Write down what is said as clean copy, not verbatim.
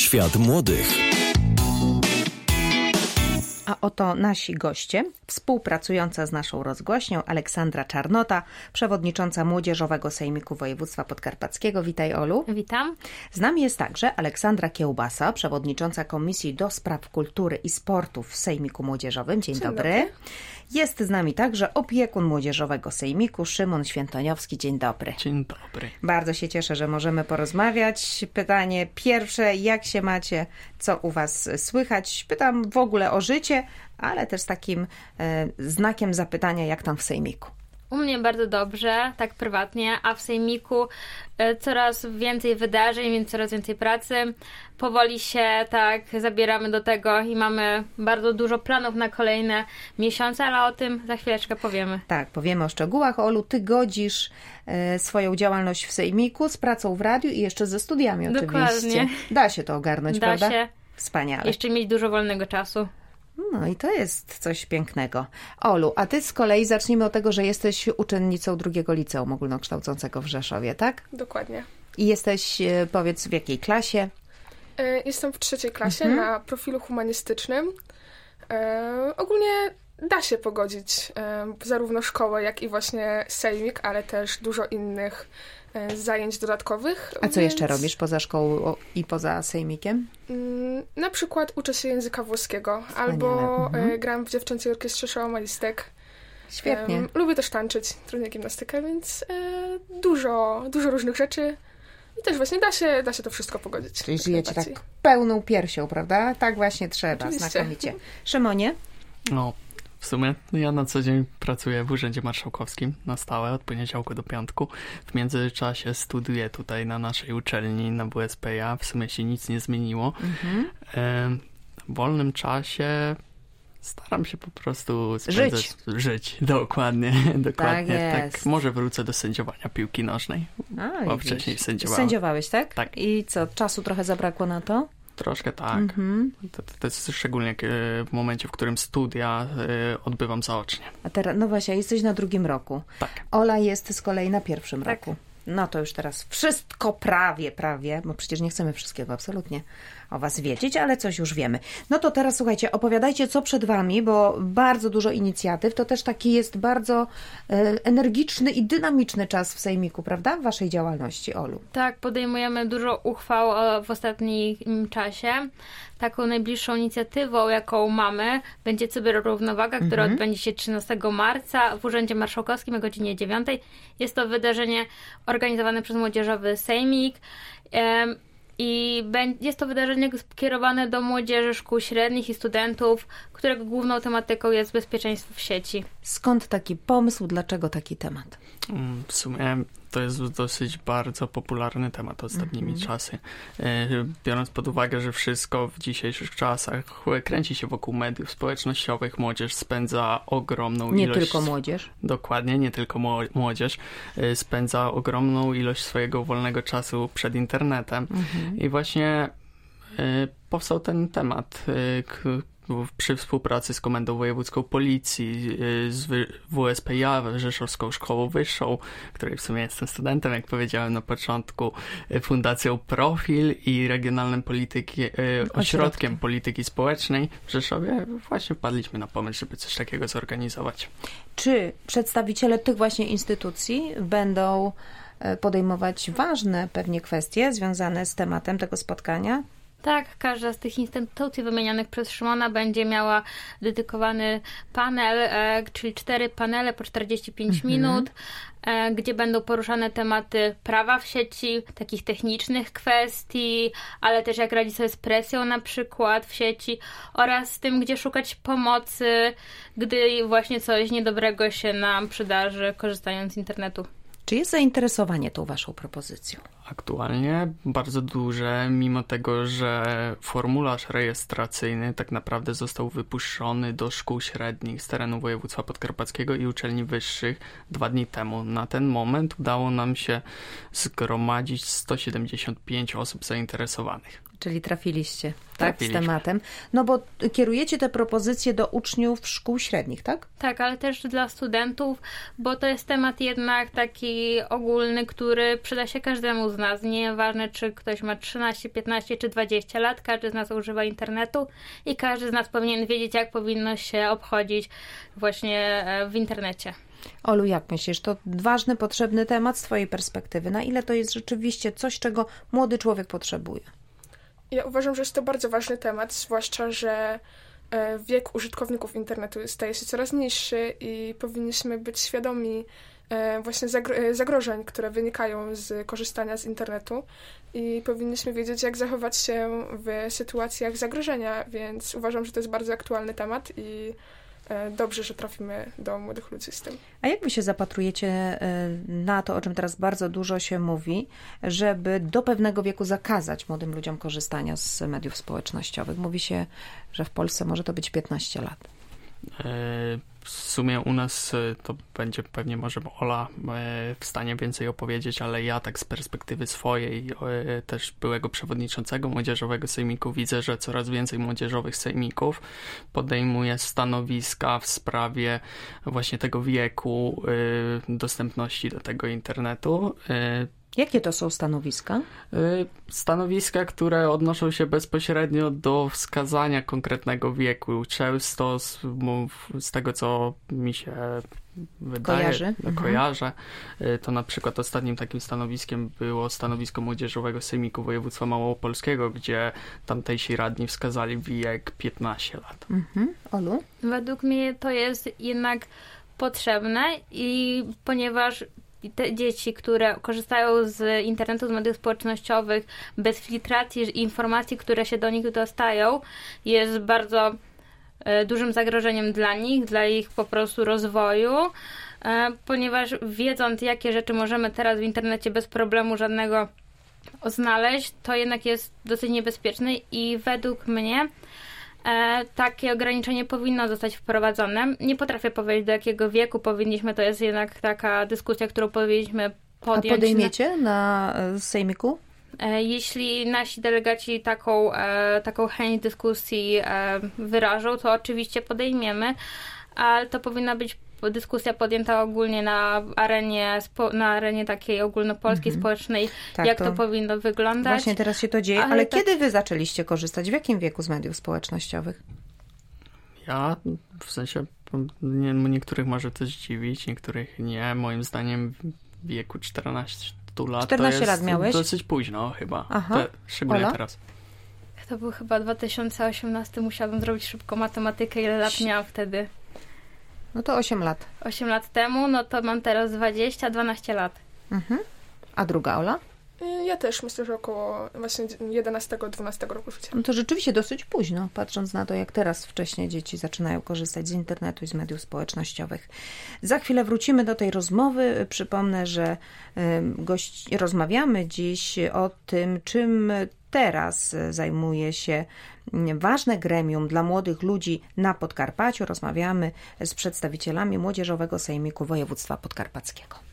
Świat młodych. A oto nasi goście, współpracująca z naszą rozgłośnią Aleksandra Czarnota, przewodnicząca Młodzieżowego Sejmiku Województwa Podkarpackiego. Witaj, Olu. Witam. Z nami jest także Aleksandra Kiełbasa, przewodnicząca Komisji do Spraw Kultury i Sportu w Sejmiku Młodzieżowym. Dzień dobry. Jest z nami także opiekun Młodzieżowego Sejmiku, Szymon Świętoniowski. Dzień dobry. Dzień dobry. Bardzo się cieszę, że możemy porozmawiać. Pytanie pierwsze, jak się macie, co u was słychać? Pytam w ogóle o życie, ale też z takim znakiem zapytania, jak tam w Sejmiku. U mnie bardzo dobrze, tak prywatnie, a w Sejmiku coraz więcej wydarzeń, więc coraz więcej pracy. Powoli się tak zabieramy do tego i mamy bardzo dużo planów na kolejne miesiące, ale o tym za chwileczkę powiemy. Tak, powiemy o szczegółach. Olu, ty godzisz swoją działalność w Sejmiku z pracą w radiu i jeszcze ze studiami oczywiście. Dokładnie. Da się to ogarnąć, prawda? Da się. Wspaniale. Jeszcze mieć dużo wolnego czasu. No i to jest coś pięknego. Olu, a ty z kolei zacznijmy od tego, że jesteś uczennicą drugiego liceum ogólnokształcącego w Rzeszowie, tak? Dokładnie. I jesteś, powiedz, w jakiej klasie? Jestem w 3. klasie na profilu humanistycznym. Ogólnie da się pogodzić zarówno szkołę, jak i właśnie sejmik, ale też dużo innych zajęć dodatkowych. A co jeszcze robisz poza szkołą i poza sejmikiem? Na przykład uczę się języka włoskiego, albo gram w dziewczęcej orkiestrze szałamalistek. Świetnie. Lubię też tańczyć, trudnie gimnastykę, więc dużo różnych rzeczy. I też właśnie da się to wszystko pogodzić. Czyli żyjecie tak pełną piersią, prawda? Tak właśnie trzeba, Oczywiście. Znakomicie. Szymonie? No, w sumie ja na co dzień pracuję w Urzędzie Marszałkowskim na stałe od poniedziałku do piątku. W międzyczasie studiuję tutaj na naszej uczelni, na WSPiA. W sumie się nic nie zmieniło. W wolnym czasie staram się po prostu żyć. Dokładnie. Tak, może wrócę do sędziowania piłki nożnej, bo wcześniej sędziowałem. Sędziowałeś, tak? Tak. I co, czasu trochę zabrakło na to? Troszkę tak. To jest szczególnie w momencie, w którym studia odbywam zaocznie. A teraz, no właśnie, jesteś na 2. roku. Tak. Ola jest z kolei na 1. Tak. roku. No to już teraz wszystko prawie, bo przecież nie chcemy wszystkiego absolutnie o was wiedzieć, ale coś już wiemy. No to teraz słuchajcie, opowiadajcie, co przed wami, bo bardzo dużo inicjatyw, to też taki jest bardzo energiczny i dynamiczny czas w Sejmiku, prawda? W waszej działalności, Olu. Tak, podejmujemy dużo uchwał w ostatnim czasie. Taką najbliższą inicjatywą, jaką mamy, będzie Cyberrównowaga, która odbędzie się 13 marca w Urzędzie Marszałkowskim o godzinie 9. Jest to wydarzenie organizowane przez Młodzieżowy Sejmik i jest to wydarzenie skierowane do młodzieży, szkół średnich i studentów, którego główną tematyką jest bezpieczeństwo w sieci. Skąd taki pomysł, dlaczego taki temat? W sumie to jest dosyć bardzo popularny temat ostatnimi czasy. Biorąc pod uwagę, że wszystko w dzisiejszych czasach kręci się wokół mediów społecznościowych, młodzież spędza ogromną ilość... Nie tylko młodzież. Dokładnie, nie tylko młodzież. Spędza ogromną ilość swojego wolnego czasu przed internetem. I właśnie powstał ten temat, przy współpracy z Komendą Wojewódzką Policji, z WSPiA, Rzeszowską Szkołą Wyższą, której w sumie jestem studentem, jak powiedziałem na początku, Fundacją Profil i Regionalnym Ośrodkiem Polityki Społecznej w Rzeszowie, właśnie wpadliśmy na pomysł, żeby coś takiego zorganizować. Czy przedstawiciele tych właśnie instytucji będą podejmować ważne pewnie kwestie związane z tematem tego spotkania? Tak, każda z tych instytucji wymienianych przez Szymona będzie miała dedykowany panel, czyli 4 panele po 45 minut, gdzie będą poruszane tematy prawa w sieci, takich technicznych kwestii, ale też jak radzić sobie z presją na przykład w sieci oraz z tym, gdzie szukać pomocy, gdy właśnie coś niedobrego się nam przydarzy, korzystając z internetu. Czy jest zainteresowanie tą waszą propozycją? Aktualnie bardzo duże, mimo tego, że formularz rejestracyjny tak naprawdę został wypuszczony do szkół średnich z terenu województwa podkarpackiego i uczelni wyższych 2 dni temu. Na ten moment udało nam się zgromadzić 175 osób zainteresowanych. Czyli trafiliście, tak, z tematem. No bo kierujecie te propozycje do uczniów szkół średnich, tak? Tak, ale też dla studentów, bo to jest temat jednak taki ogólny, który przyda się każdemu z z nas. Nieważne, czy ktoś ma 13, 15 czy 20 lat, każdy z nas używa internetu i każdy z nas powinien wiedzieć, jak powinno się obchodzić właśnie w internecie. Olu, jak myślisz, to ważny, potrzebny temat z twojej perspektywy? Na ile to jest rzeczywiście coś, czego młody człowiek potrzebuje? Ja uważam, że jest to bardzo ważny temat, zwłaszcza, że wiek użytkowników internetu staje się coraz niższy i powinniśmy być świadomi właśnie zagrożeń, które wynikają z korzystania z internetu i powinniśmy wiedzieć, jak zachować się w sytuacjach zagrożenia, więc uważam, że to jest bardzo aktualny temat i dobrze, że trafimy do młodych ludzi z tym. A jak wy się zapatrujecie na to, o czym teraz bardzo dużo się mówi, żeby do pewnego wieku zakazać młodym ludziom korzystania z mediów społecznościowych? Mówi się, że w Polsce może to być 15 lat. W sumie u nas to będzie pewnie może Ola w stanie więcej opowiedzieć, ale ja tak z perspektywy swojej, też byłego przewodniczącego Młodzieżowego Sejmiku, widzę, że coraz więcej młodzieżowych sejmików podejmuje stanowiska w sprawie właśnie tego wieku, dostępności do tego internetu. Jakie to są stanowiska? Stanowiska, które odnoszą się bezpośrednio do wskazania konkretnego wieku. Często z tego, co mi się wydaje, kojarzę, to na przykład ostatnim takim stanowiskiem było stanowisko Młodzieżowego Sejmiku Województwa Małopolskiego, gdzie tamtejsi radni wskazali wiek 15 lat. Olu? Według mnie to jest jednak potrzebne i ponieważ te dzieci, które korzystają z internetu, z mediów społecznościowych bez filtracji informacji, które się do nich dostają, jest bardzo dużym zagrożeniem dla nich, dla ich po prostu rozwoju, ponieważ wiedząc, jakie rzeczy możemy teraz w internecie bez problemu żadnego znaleźć, to jednak jest dosyć niebezpieczne i według mnie takie ograniczenie powinno zostać wprowadzone. Nie potrafię powiedzieć, do jakiego wieku powinniśmy, to jest jednak taka dyskusja, którą powinniśmy podjąć. A podejmiecie na sejmiku? Jeśli nasi delegaci taką chęć dyskusji wyrażą, to oczywiście podejmiemy, ale to powinna być dyskusja podjęta ogólnie na arenie takiej ogólnopolskiej, społecznej, tak, jak to powinno wyglądać. Właśnie teraz się to dzieje, ale kiedy wy zaczęliście korzystać? W jakim wieku z mediów społecznościowych? Ja, w sensie, niektórych może to zdziwić, niektórych nie. Moim zdaniem w wieku 14 lat 14 to lat jest miałeś? dosyć późno chyba. Aha. Szczególnie Ola? teraz. To był chyba 2018, musiałabym zrobić szybko matematykę, ile lat miałam wtedy. No to 8 lat. 8 lat temu, no to mam teraz 12 lat. A druga Ola? Ja też myślę, że około właśnie 11-12 roku życia. No to rzeczywiście dosyć późno, patrząc na to, jak teraz wcześnie dzieci zaczynają korzystać z internetu i z mediów społecznościowych. Za chwilę wrócimy do tej rozmowy. Przypomnę, że rozmawiamy dziś o tym, czym teraz zajmuje się ważne gremium dla młodych ludzi na Podkarpaciu. Rozmawiamy z przedstawicielami Młodzieżowego Sejmiku Województwa Podkarpackiego.